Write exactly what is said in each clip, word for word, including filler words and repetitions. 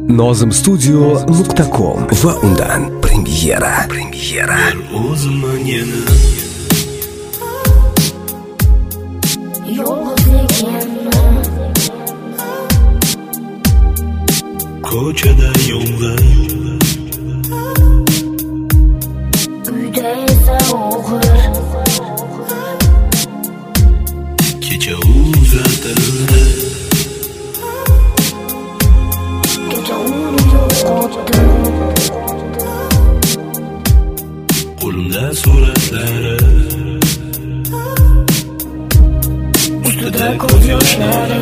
nozim studio nuqta com va undan premyera premyera o'zimman yana yolg'izligimni ko'chada yolg'iz uyda esa o'g'ir kecha uzatildi kecha uni yo'qotdim qo'limda suratlari ustida ko'z yoshlari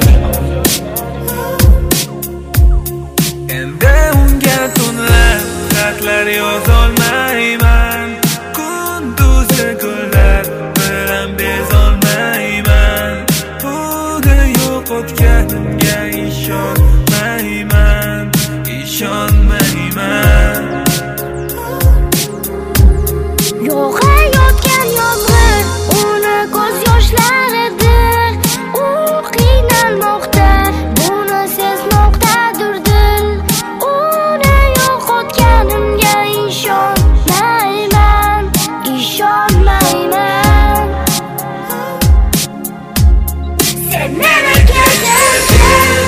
endi unga tunlar xatlar yozolmayman kunduzi kunlar bilan bezolmayman buni yo'qotganimga ishonmayman ishonmayman yog'ayotgan yomg'ir uni ko'z yoshlaridir u qiynalmoqda buni sezmoqdadir dil uni yo'qotganimga ishonmayman ishonmayman sen meni kechirgin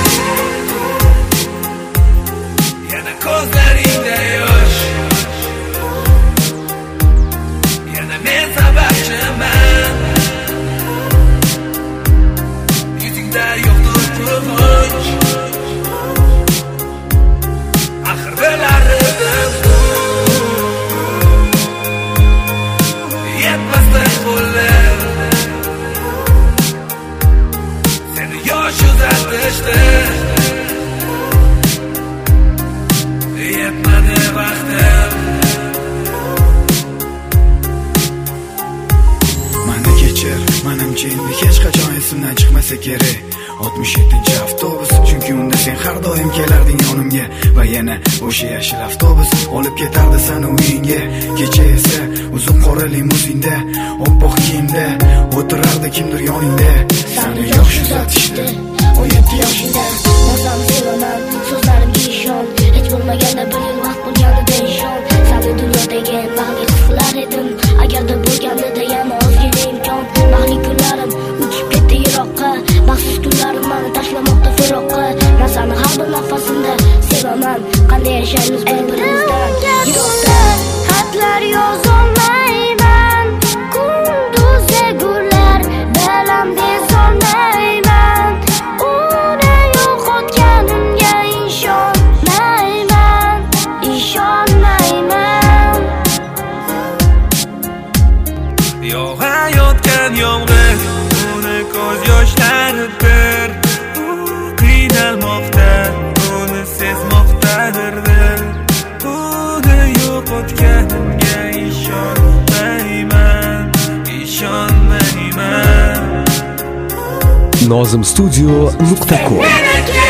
yana ko'zlaringda yosh yana men sababchiman yuzingda yo'qdir quvonch axir bilardim yetmasdi qo'llar seni yosh uzatishdi yetmadi vaqtim Mani kechir, menimcha endi hech qachon esimdan chiqmasa kerak. oltmish yettinchi avtobus, chunki unda sen har doim kelarding yonimga va yana o'sha yashil avtobus olib ketardi seni uyingga. Kecha esa uzun qora limuzinda, oppoq kiyimda o'tirardi kimdir yoningda. Seni yosh uzatishdi o'n yetti yoshingda nazarni sevaman so'zlarimga ishon hech bo'lmaganda bir yil vaqt bo'lganida ishon seni dunyodagi bag'li qizlar edim agarda bo'lganida yana ozgina imkon baxtli kunlarim uchib ketdi yiroqqa baxtsiz kunlarim meni tashlamoqda firoqqa men seni har bir nafasimda sevaman qanday yashaymiz bir-birimizdan yiroqda xatlar yozolmayman kunduzi gullar bilan bezolmayman uni yo'qotganimga ishonmayman ishonmayman yog'ayotgan yomg'ir uni ko'z yoshlaridir u qiynalmoqda uni sezmoqdadir dil uni yo'qotganimga ishonmayman ishonmayman nozim studio nuqta com